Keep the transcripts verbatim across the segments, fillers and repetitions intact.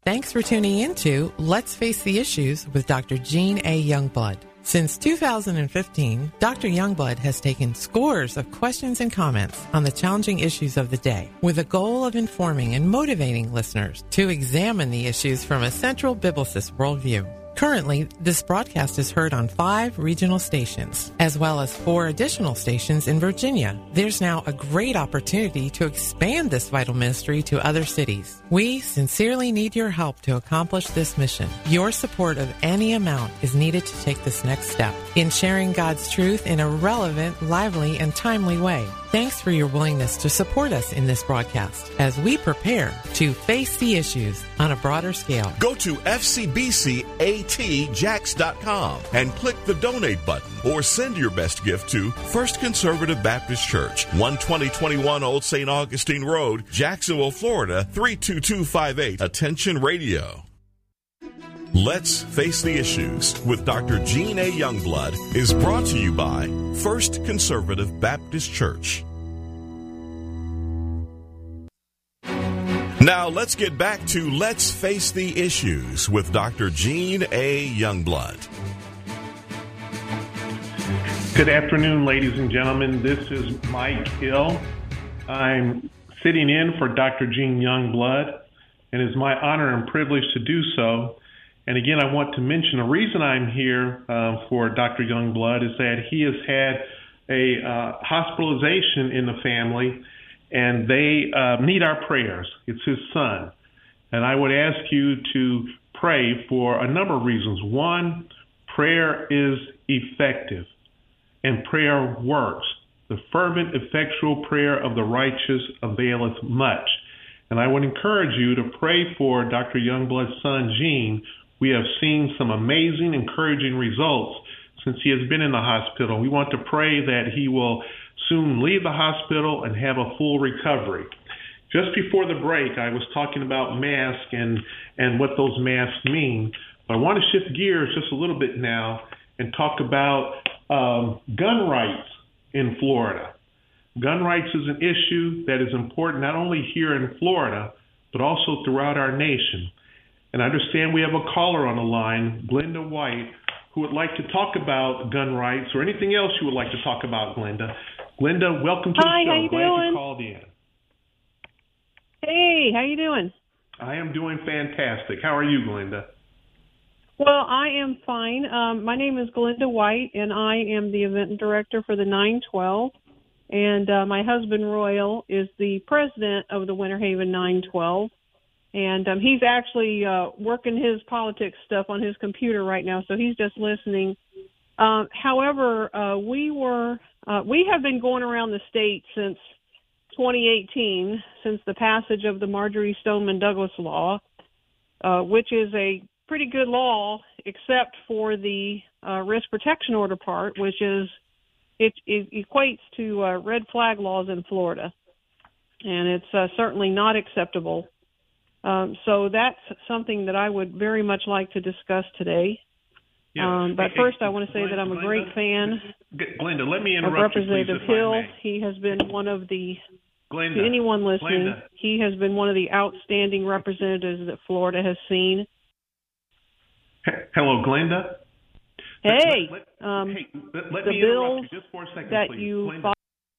Thanks for tuning in to Let's Face the Issues with Doctor Jean A. Youngblood. Since two thousand fifteen, Doctor Youngblood has taken scores of questions and comments on the challenging issues of the day with the goal of informing and motivating listeners to examine the issues from a central biblicist worldview. Currently, this broadcast is heard on five regional stations, as well as four additional stations in Virginia. There's now a great opportunity to expand this vital ministry to other cities. We sincerely need your help to accomplish this mission. Your support of any amount is needed to take this next step in sharing God's truth in a relevant, lively, and timely way. Thanks for your willingness to support us in this broadcast as we prepare to face the issues on a broader scale. Go to F C B C A T Jax dot com and click the donate button or send your best gift to First Conservative Baptist Church, one twenty twenty-one Old Saint Augustine Road, Jacksonville, Florida, three two two five eight. Attention Radio. Let's Face the Issues with Doctor Jean A. Youngblood is brought to you by First Conservative Baptist Church. Now let's get back to Let's Face the Issues with Doctor Jean A. Youngblood. Good afternoon, ladies and gentlemen. This is Mike Hill. I'm sitting in for Doctor Jean Youngblood, and it's my honor and privilege to do so. And again, I want to mention the reason I'm here uh, for Doctor Youngblood is that he has had a uh, hospitalization in the family, and they uh, need our prayers. It's his son. And I would ask you to pray for a number of reasons. One, prayer is effective, and prayer works. The fervent, effectual prayer of the righteous availeth much. And I would encourage you to pray for Doctor Youngblood's son, Gene. We have seen some amazing, encouraging results since he has been in the hospital. We want to pray that he will soon leave the hospital and have a full recovery. Just before the break, I was talking about masks and, and what those masks mean. But I want to shift gears just a little bit now and talk about um, gun rights in Florida. Gun rights is an issue that is important not only here in Florida, but also throughout our nation. And I understand we have a caller on the line, Glenda White, who would like to talk about gun rights or anything else you would like to talk about, Glenda. Glenda, welcome to Hi, the show. how you Glad doing? you called in. Hey, how you doing? I am doing fantastic. How are you, Glenda? Well, I am fine. Um, my name is Glenda White, and I am the event director for the nine twelve. And uh, my husband, Royal, is the president of the Winter Haven nine twelve. And um, he's actually uh, working his politics stuff on his computer right now, so he's just listening. Um, however, uh, we were uh, we have been going around the state since twenty eighteen, since the passage of the Marjory Stoneman Douglas law, uh, which is a pretty good law, except for the uh, risk protection order part, which is it, it equates to uh, red flag laws in Florida, and it's uh, certainly not acceptable. Um, so that's something that I would very much like to discuss today. Yes. Um, but Hey, first, hey, I want to say Glenda, that I'm a Glenda, great fan Glenda, let me of interrupt you, please, Representative if I Hill. may. He has been one of the, Glenda, to anyone listening, Glenda. he has been one of the outstanding representatives that Florida has seen. Hello, Glenda. Hey, let, let, um, hey, let, let the me bills interrupt you just for a second, that please. you Glenda, fought.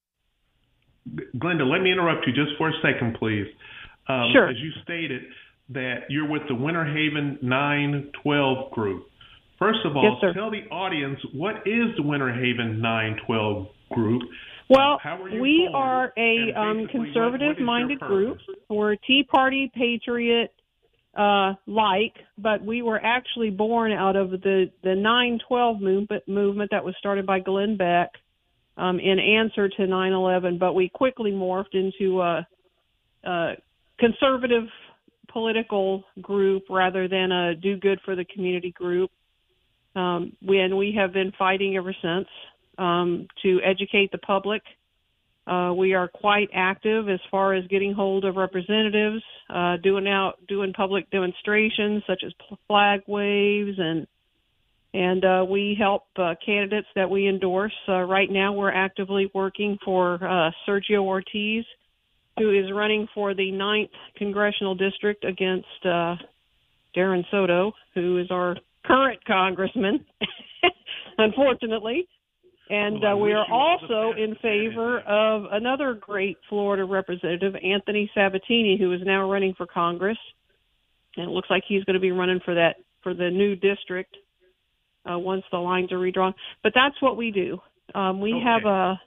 Glenda, let me interrupt you just for a second, please. Um, Sure. As you stated that you're with the Winter Haven nine twelve group. First of all, Yes, sir. tell the audience, what is the Winter Haven nine twelve group? Well, How are you we formed? are a And um, basically, what- conservative-minded what is your group. purpose? We're a Tea Party patriot uh, like, but we were actually born out of the, the nine twelve movement, movement that was started by Glenn Beck um, in answer to nine eleven, but we quickly morphed into a, a conservative political group rather than a do good for the community group. Um, we, and we have been fighting ever since um, to educate the public. Uh, we are quite active as far as getting hold of representatives, uh, doing out doing public demonstrations such as flag waves, and and uh, we help uh, candidates that we endorse. Uh, right now, we're actively working for uh, Sergio Ortiz, who is running for the ninth congressional district against uh, Darren Soto, who is our current congressman, unfortunately. And well, uh, we are also in favor of another great Florida representative, Anthony Sabatini, who is now running for Congress. And it looks like he's going to be running for that for the new district uh, once the lines are redrawn. But that's what we do. Um, we okay. have a,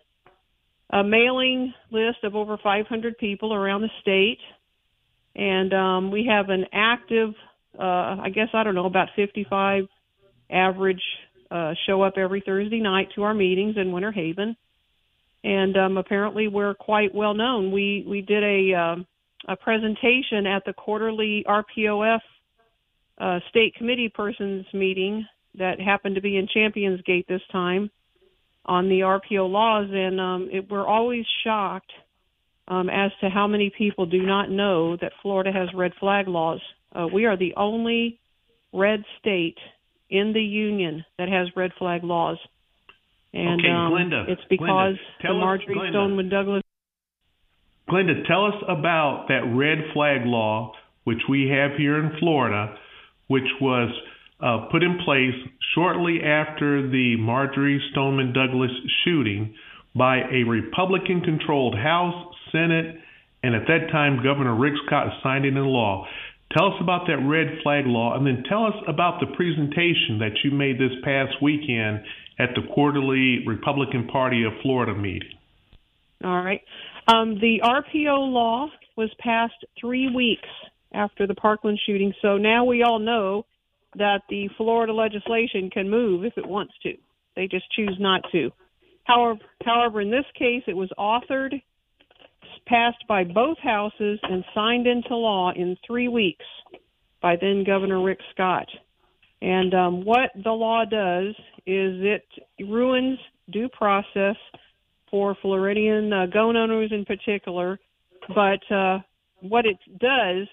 a mailing list of over five hundred people around the state. And um, we have an active, uh, I guess, I don't know, about fifty-five average uh, show up every Thursday night to our meetings in Winter Haven. And um, apparently we're quite well known. We, we did a, um, a presentation at the quarterly R P O F uh, state committee persons meeting that happened to be in Champions Gate this time on the R P O laws. And um, it, we're always shocked Um, as to how many people do not know that Florida has red flag laws. Uh, we are the only red state in the union that has red flag laws. And okay, um, Glenda, it's because Glenda, the Marjorie us, Glenda, Stoneman Douglas. Glenda, tell us about that red flag law, which we have here in Florida, which was uh, put in place shortly after the Marjorie Stoneman Douglas shooting by a Republican-controlled House, Senate, and at that time, Governor Rick Scott signed it into law. Tell us about that red flag law, and then tell us about the presentation that you made this past weekend at the quarterly Republican Party of Florida meeting. All right. Um, the R P O law was passed three weeks after the Parkland shooting, so now we all know that the Florida legislation can move if it wants to. They just choose not to. However, however, in this case, it was authored, passed by both houses, and signed into law in three weeks by then Governor Rick Scott. And um, what the law does is it ruins due process for Floridian uh, gun owners in particular. But uh, what it does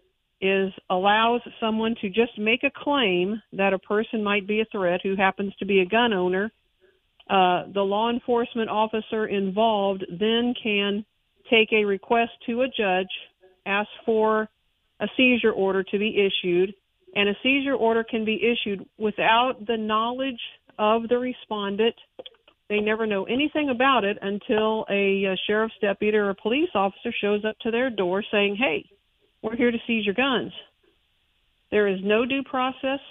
is allows someone to just make a claim that a person might be a threat who happens to be a gun owner. Uh, the law enforcement officer involved then can take a request to a judge, ask for a seizure order to be issued, and a seizure order can be issued without the knowledge of the respondent. They never know anything about it until a, a sheriff's deputy or a police officer shows up to their door saying, hey, we're here to seize your guns. There is no due process.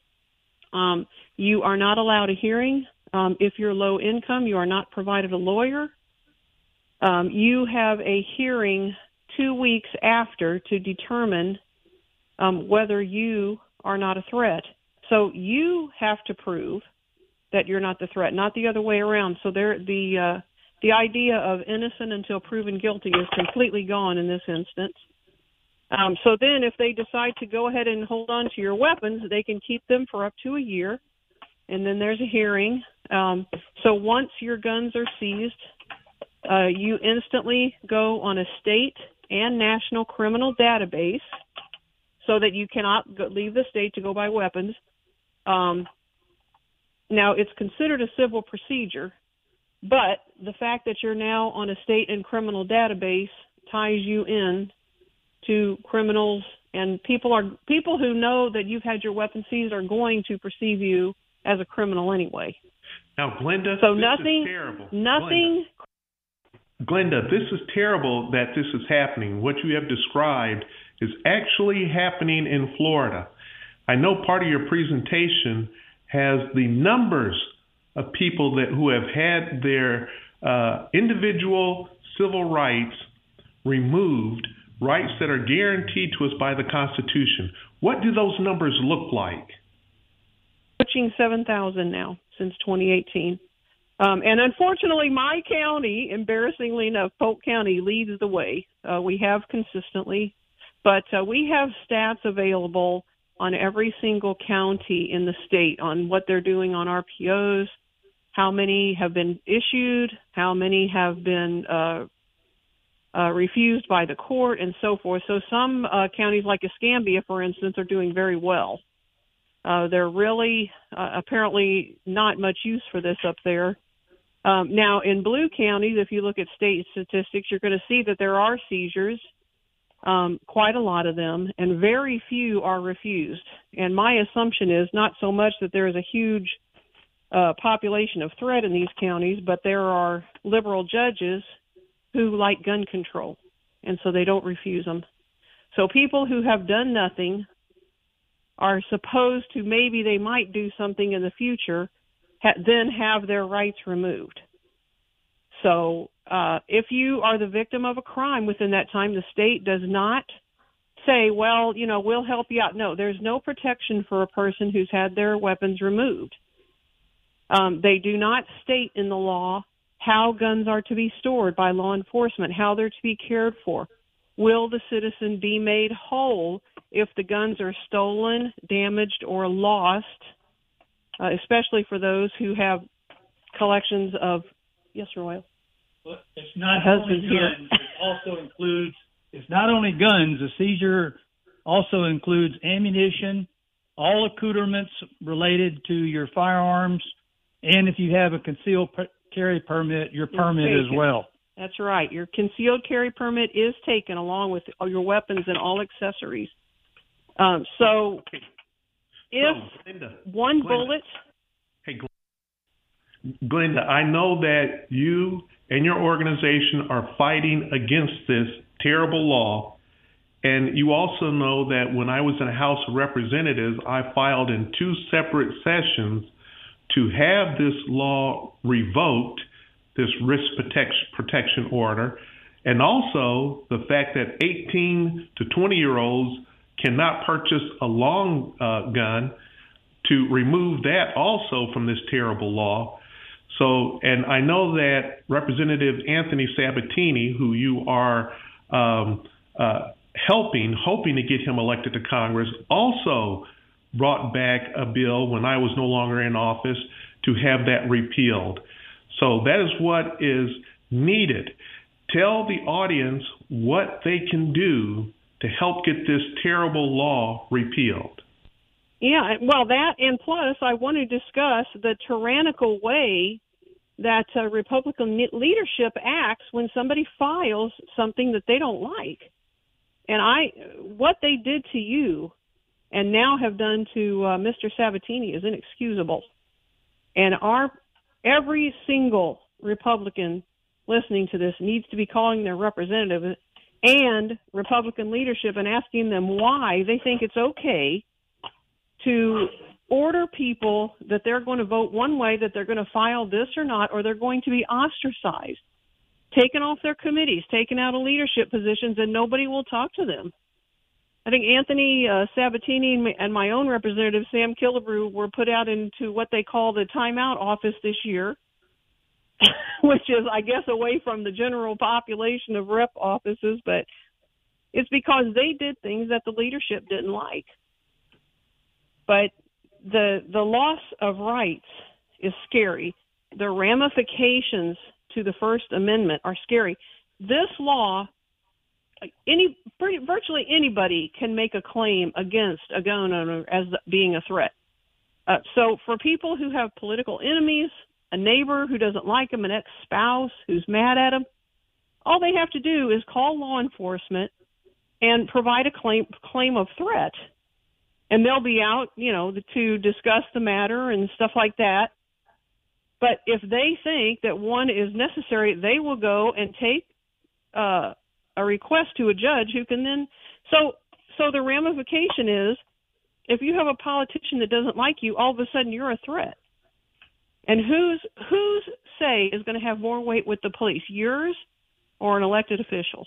Um, you are not allowed a hearing. Um, if you're low income, you are not provided a lawyer. Um, you have a hearing two weeks after to determine um, whether you are not a threat. So you have to prove that you're not the threat, not the other way around. So there, the uh, the idea of innocent until proven guilty is completely gone in this instance. Um, so then if they decide to go ahead and hold on to your weapons, they can keep them for up to a year, and then there's a hearing. Um, so once your guns are seized, uh, you instantly go on a state and national criminal database so that you cannot go, leave the state to go buy weapons. Um, now, it's considered a civil procedure, but the fact that you're now on a state and criminal database ties you in to criminals, and people are people who know that you've had your weapon seized are going to perceive you as a criminal anyway. Now, Glenda, so this nothing, is terrible. Nothing. Glenda, this is terrible that this is happening. What you have described is actually happening in Florida. I know part of your presentation has the numbers of people that who have had their uh, individual civil rights removed, rights that are guaranteed to us by the Constitution. What do those numbers look like? Approaching seven thousand now since twenty eighteen. Um, and unfortunately, my county, embarrassingly enough, Polk County leads the way. Uh, we have consistently, but uh, we have stats available on every single county in the state on what they're doing on R P Os, how many have been issued, how many have been uh, uh, refused by the court, and so forth. So some uh, counties like Escambia, for instance, are doing very well. Uh, they're really uh, apparently not much use for this up there. Um, now, in blue counties, if you look at state statistics, you're going to see that there are seizures. um, quite a lot of them, and very few are refused. And my assumption is not so much that there is a huge uh, population of threat in these counties, but there are liberal judges who like gun control, and so they don't refuse them. So people who have done nothing are supposed to, maybe they might do something in the future, ha- then have their rights removed. So uh, if you are the victim of a crime within that time, the state does not say, well, you know, we'll help you out. No, there's no protection for a person who's had their weapons removed. Um, they do not state in the law how guns are to be stored by law enforcement, how they're to be cared for. Will the citizen be made whole if the guns are stolen, damaged, or lost, uh, especially for those who have collections of, yes, Royal? Well, it's not only guns, it also includes, it's not only guns, the seizure also includes ammunition, all accoutrements related to your firearms, and if you have a concealed per- carry permit, your permit as well. That's right. Your concealed carry permit is taken along with your weapons and all accessories. Um, so okay. if so, Glenda, one Glenda, bullet... Hey, Glenda, I know that you and your organization are fighting against this terrible law, and you also know that when I was in the House of Representatives, I filed in two separate sessions to have this law revoked, this risk protection, protection order, and also the fact that eighteen to twenty-year-olds cannot purchase a long uh, gun, to remove that also from this terrible law. So, and I know that Representative Anthony Sabatini, who you are um, uh, helping, hoping to get him elected to Congress, also brought back a bill when I was no longer in office to have that repealed. So that is what is needed. Tell the audience what they can do to help get this terrible law repealed. Yeah, well, that, and plus I want to discuss the tyrannical way that uh, Republican leadership acts when somebody files something that they don't like. And I, what they did to you and now have done to uh, Mister Sabatini is inexcusable. And our every single Republican listening to this needs to be calling their representative and Republican leadership and asking them why they think it's okay to order people that they're going to vote one way, that they're going to file this or not, or they're going to be ostracized, taken off their committees, taken out of leadership positions, and nobody will talk to them. I think Anthony uh, Sabatini and my own representative, Sam Killebrew, were put out into what they call the timeout office this year, which is, I guess, away from the general population of rep offices, but it's because they did things that the leadership didn't like. But the the loss of rights is scary. The ramifications to the First Amendment are scary. This law, any pretty, virtually anybody can make a claim against a gun owner as being a threat. Uh, so for people who have political enemies, a neighbor who doesn't like them, an ex-spouse who's mad at them, all they have to do is call law enforcement and provide a claim claim of threat. And they'll be out, you know, to discuss the matter and stuff like that. But if they think that one is necessary, they will go and take uh, a request to a judge who can then. So, so the ramification is, if you have a politician that doesn't like you, all of a sudden you're a threat. And whose whose say is going to have more weight with the police, yours or an elected official?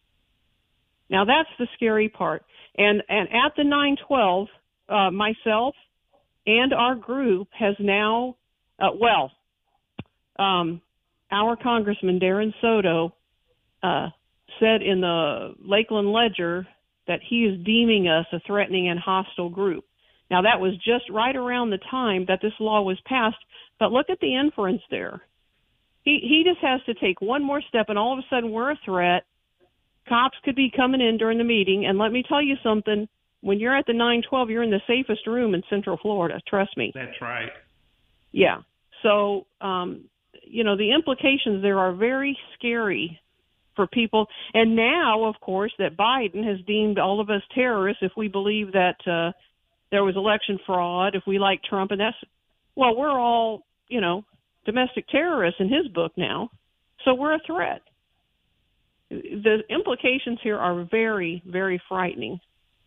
Now that's the scary part. And and at the nine twelve, uh, myself and our group has now, uh, well, um, our Congressman Darren Soto uh, said in the Lakeland Ledger that he is deeming us a threatening and hostile group. Now that was just right around the time that this law was passed, but look at the inference there. He he just has to take one more step, and all of a sudden we're a threat. Cops could be coming in during the meeting, and let me tell you something. When you're at the nine twelve, you're in the safest room in Central Florida. Trust me. That's right. Yeah. So, um, you know, the implications there are very scary for people. And now, of course, that Biden has deemed all of us terrorists if we believe that uh, there was election fraud, if we like Trump, and that's, well, we're all, you know, domestic terrorists in his book now. So we're a threat. The implications here are very, very frightening.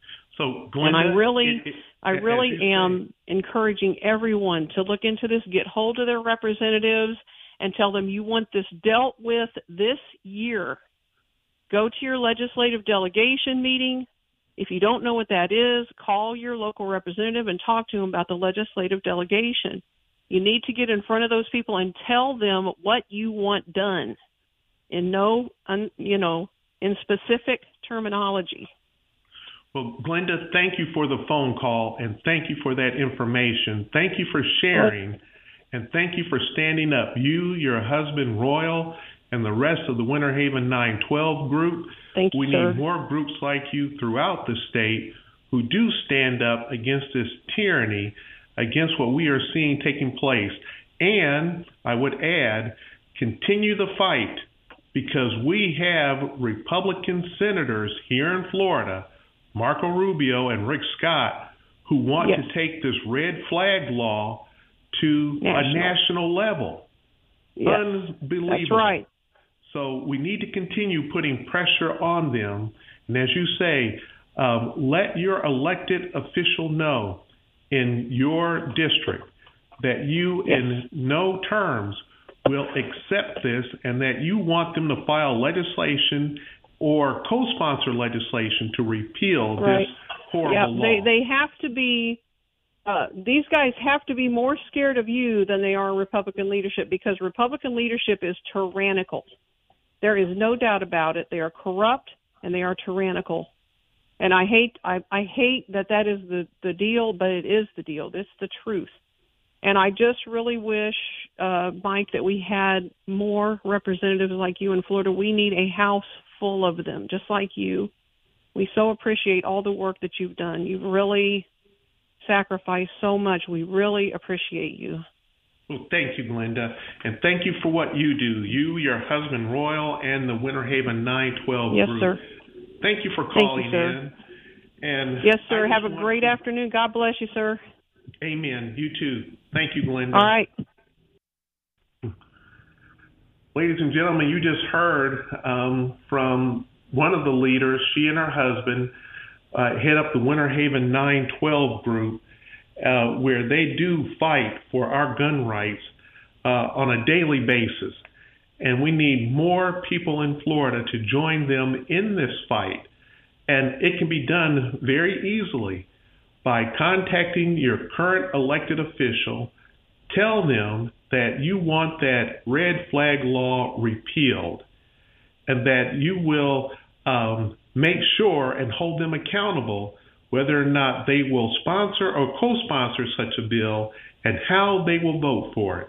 So, Glenda, and I really, it, it, I really am say. encouraging everyone to look into this, get hold of their representatives, and tell them you want this dealt with this year. Go to your legislative delegation meeting. If you don't know what that is, call your local representative and talk to them about the legislative delegation. You need to get in front of those people and tell them what you want done in no, un, you know, in specific terminology. Well, Glenda, thank you for the phone call, and thank you for that information. Thank you for sharing, and thank you for standing up. You, your husband, Royal, and the rest of the Winter Haven nine twelve group. Thank you, we sir. need more groups like you throughout the state who do stand up against this tyranny, against what we are seeing taking place. And I would add, continue the fight, because we have Republican senators here in Florida, Marco Rubio and Rick Scott, who want yes. to take this red flag law to national. a national level. Yes. Unbelievable. That's right. So we need to continue putting pressure on them. And as you say, um, let your elected official know in your district that you yes. in no terms will accept this, and that you want them to file legislation or co-sponsor legislation to repeal right. this horrible yeah, law. They, they have to be, uh, these guys have to be more scared of you than they are Republican leadership, because Republican leadership is tyrannical. There is no doubt about it. They are corrupt and they are tyrannical. And I hate, I, I hate that that is the, the deal, but it is the deal. It's the truth. And I just really wish, uh, Mike, that we had more representatives like you in Florida. We need a house full of them, just like you. We so appreciate all the work that you've done. You've really sacrificed so much. We really appreciate you. Well, thank you, Glenda. And thank you for what you do. You, your husband, Royal, and the Winter Haven nine twelve yes, group. Sir. Thank you for calling you, sir. in. And yes, sir. I Have a great to... afternoon. God bless you, sir. Amen. You too. Thank you, Glenda. All right. Ladies and gentlemen, you just heard um, from one of the leaders. She and her husband uh, head up the Winter Haven nine twelve group, uh, where they do fight for our gun rights uh, on a daily basis. And we need more people in Florida to join them in this fight. And it can be done very easily by contacting your current elected official. Tell them that you want that red flag law repealed, and that you will um, make sure and hold them accountable whether or not they will sponsor or co-sponsor such a bill, and how they will vote for it.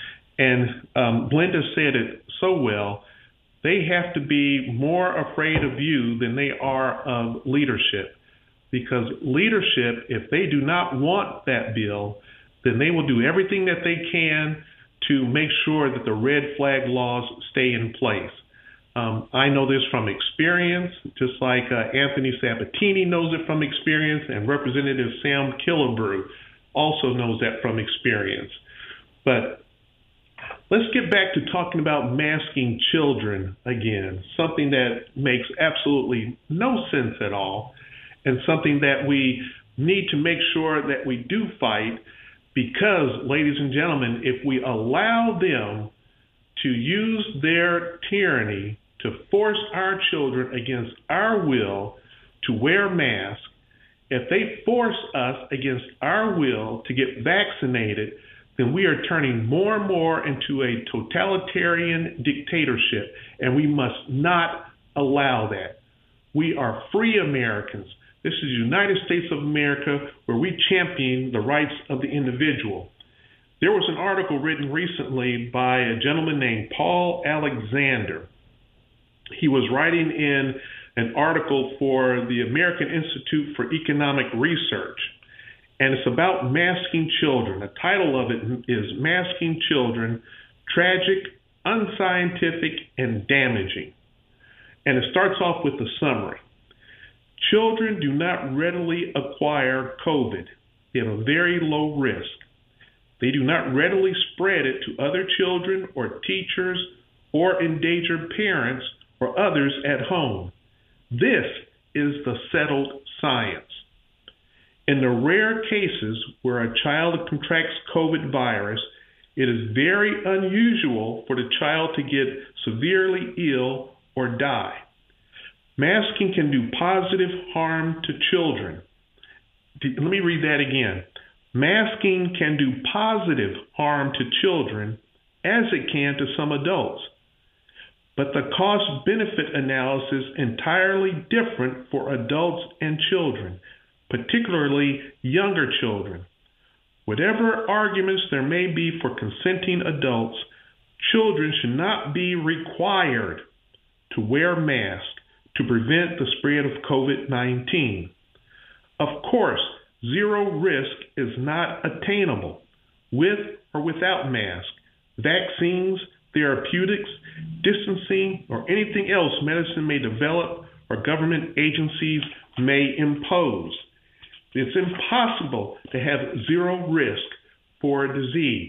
And um, Glenda said it so well. They have to be more afraid of you than they are of leadership, because leadership, if they do not want that bill, then they will do everything that they can to make sure that the red flag laws stay in place. Um, I know this from experience, just like uh, Anthony Sabatini knows it from experience, and Representative Sam Killebrew also knows that from experience. But let's get back to talking about masking children again, something that makes absolutely no sense at all, and something that we need to make sure that we do fight, because, ladies and gentlemen, if we allow them to use their tyranny to force our children against our will to wear masks, if they force us against our will to get vaccinated, then we are turning more and more into a totalitarian dictatorship, and we must not allow that. We are free Americans. This is the United States of America, where we champion the rights of the individual. There was an article written recently by a gentleman named Paul Alexander. He was writing in an article for the American Institute for Economic Research, and it's about masking children. The title of it is Masking Children, Tragic, Unscientific, and Damaging. and it starts off with the summary. Children do not readily acquire COVID. They have a very low risk. They do not readily spread it to other children or teachers or endangered parents or others at home. This is the settled science. In the rare cases where a child contracts COVID virus, it is very unusual for the child to get severely ill or die. Masking can do positive harm to children. Let me read that again. Masking can do positive harm to children as it can to some adults. But the cost-benefit analysis is entirely different for adults and children, particularly younger children. Whatever arguments there may be for consenting adults, children should not be required to wear masks to prevent the spread of COVID nineteen. Of course, zero risk is not attainable with or without masks. Vaccines, therapeutics, distancing, or anything else medicine may develop or government agencies may impose. It's impossible to have zero risk for a disease.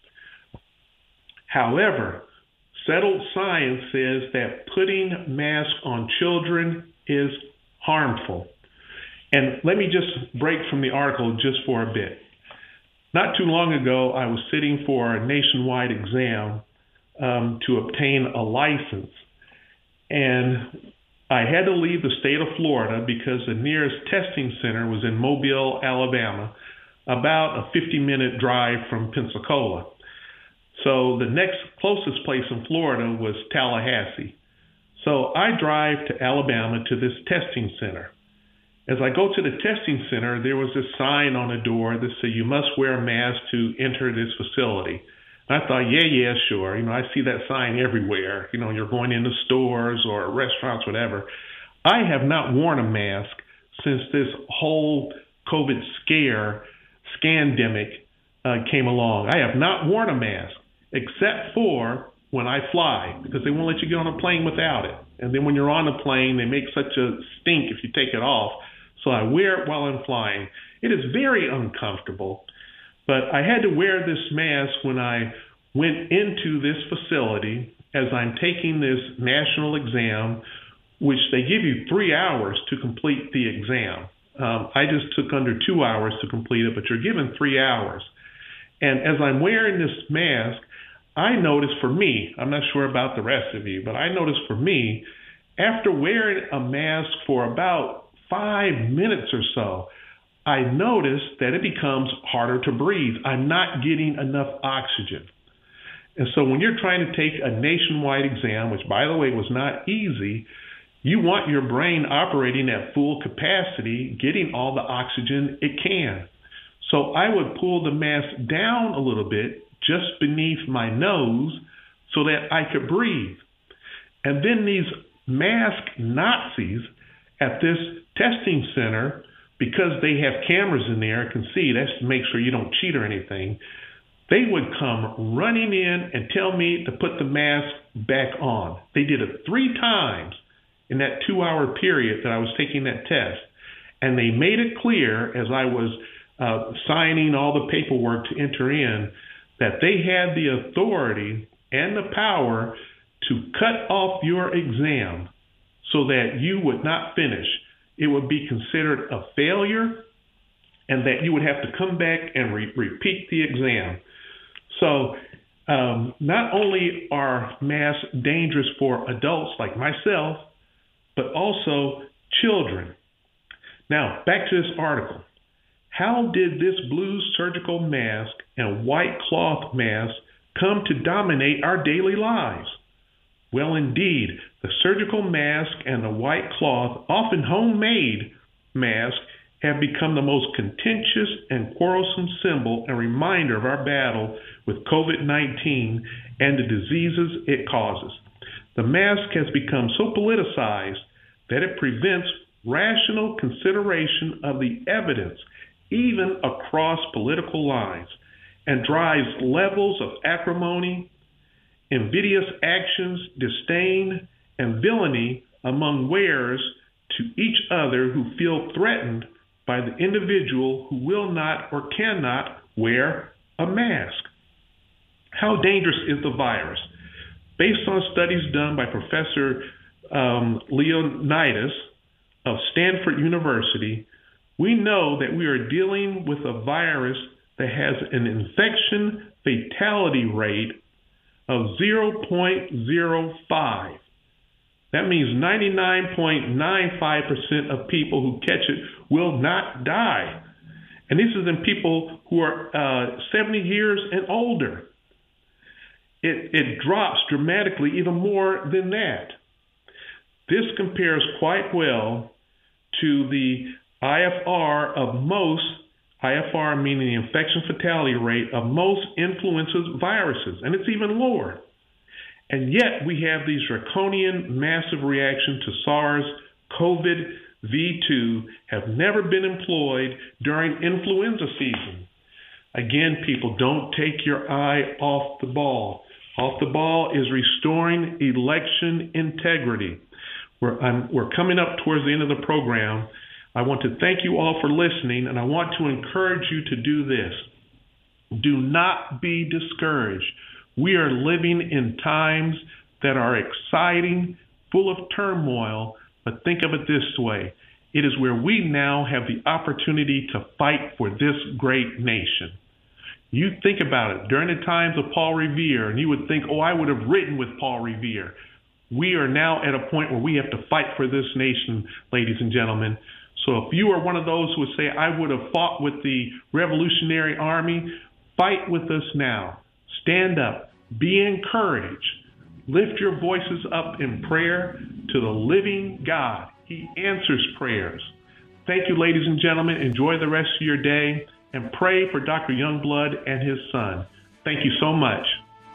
However, settled science says that putting masks on children is harmful. And let me just break from the article just for a bit. Not too long ago, I was sitting for a nationwide exam um, to obtain a license. And I had to leave the state of Florida because the nearest testing center was in Mobile, Alabama, about a fifty-minute drive from Pensacola. So the next closest place in Florida was Tallahassee. So I drive to Alabama to this testing center. As I go to the testing center, there was this sign on the door that said, you must wear a mask to enter this facility. And I thought, yeah, yeah, sure. You know, I see that sign everywhere. You know, you're going into stores or restaurants, whatever. I have not worn a mask since this whole COVID scare, scandemic, uh, came along. I have not worn a mask except for when I fly, because they won't let you get on a plane without it. And then when you're on the plane, they make such a stink if you take it off. So I wear it while I'm flying. It is very uncomfortable, but I had to wear this mask when I went into this facility as I'm taking this national exam, which they give you three hours to complete the exam. Um, I just took under two hours to complete it, but you're given three hours. And as I'm wearing this mask, I noticed for me, I'm not sure about the rest of you, but I noticed for me, after wearing a mask for about five minutes or so, I noticed that it becomes harder to breathe. I'm not getting enough oxygen. And so when you're trying to take a nationwide exam, which by the way was not easy, you want your brain operating at full capacity, getting all the oxygen it can. So I would pull the mask down a little bit just beneath my nose so that I could breathe. And then these mask Nazis at this testing center, because they have cameras in there, can see, that's to make sure you don't cheat or anything, they would come running in and tell me to put the mask back on. They did it three times in that two-hour period that I was taking that test. And they made it clear as I was uh, signing all the paperwork to enter in that they had the authority and the power to cut off your exam so that you would not finish. It would be considered a failure and that you would have to come back and re- repeat the exam. So um, not only are masks dangerous for adults like myself, but also children. Now, back to this article. How did this blue surgical mask and white cloth mask come to dominate our daily lives? Well, indeed, the surgical mask and the white cloth, often homemade masks, have become the most contentious and quarrelsome symbol and reminder of our battle with COVID nineteen and the diseases it causes. The mask has become so politicized that it prevents rational consideration of the evidence, even across political lines, and drives levels of acrimony, invidious actions, disdain, and villainy among wearers to each other who feel threatened by the individual who will not or cannot wear a mask. How dangerous is the virus? Based on studies done by Professor um, Leonidas of Stanford University, we know that we are dealing with a virus that has an infection fatality rate of zero point zero five. That means ninety-nine point nine five percent of people who catch it will not die. And this is in people who are uh, seventy years and older. It, it drops dramatically even more than that. This compares quite well to the I F R of most, I F R meaning the infection fatality rate of most influenza viruses, and it's even lower. And yet we have these draconian massive reactions to SARS-CoV two have never been employed during influenza season. Again, people, don't take your eye off the ball. Off the ball is restoring election integrity. We're, I'm, we're coming up towards the end of the program. I want to thank you all for listening, and I want to encourage you to do this. Do not be discouraged. We are living in times that are exciting, full of turmoil, but think of it this way. It is where we now have the opportunity to fight for this great nation. You think about it. During the times of Paul Revere, and you would think, oh, I would have written with Paul Revere. We are now at a point where we have to fight for this nation, ladies and gentlemen. So if you are one of those who would say, I would have fought with the Revolutionary Army, fight with us now. Stand up. Be encouraged. Lift your voices up in prayer to the living God. He answers prayers. Thank you, ladies and gentlemen. Enjoy the rest of your day and pray for Doctor Youngblood and his son. Thank you so much.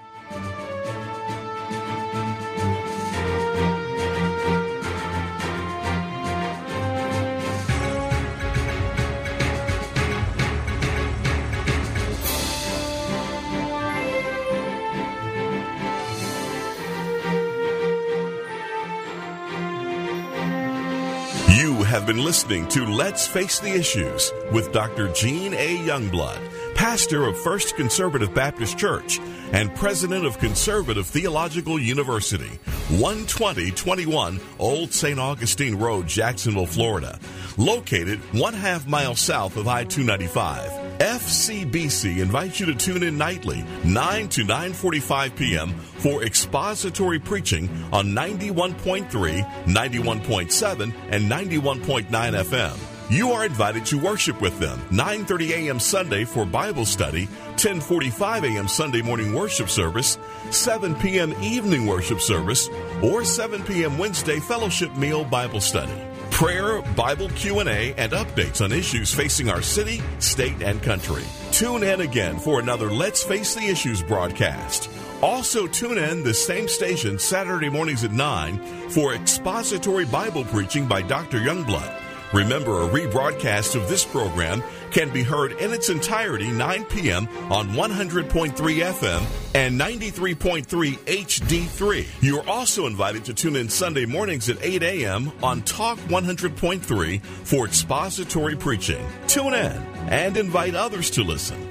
Have been listening to Let's Face the Issues with Doctor Gene A. Youngblood, pastor of First Conservative Baptist Church and president of Conservative Theological University, one twenty twenty-one Old Saint Augustine Road, Jacksonville, Florida, located one half mile south of I two ninety-five. F C B C invites you to tune in nightly, nine to nine forty-five p.m. for expository preaching on ninety-one point three, ninety-one point seven, and ninety-one point nine F M. You are invited to worship with them, nine thirty a.m. Sunday for Bible study, ten forty-five a.m. Sunday morning worship service, seven p.m. evening worship service, or seven p.m. Wednesday fellowship meal Bible study. Prayer, Bible Q and A, and updates on issues facing our city, state, and country. Tune in again for another Let's Face the Issues broadcast. Also tune in this same station Saturday mornings at nine for expository Bible preaching by Doctor Youngblood. Remember, a rebroadcast of this program can be heard in its entirety nine p.m. on one hundred point three F M and ninety-three point three H D three. You're also invited to tune in Sunday mornings at eight a.m. on Talk one hundred point three for expository preaching. Tune in and invite others to listen.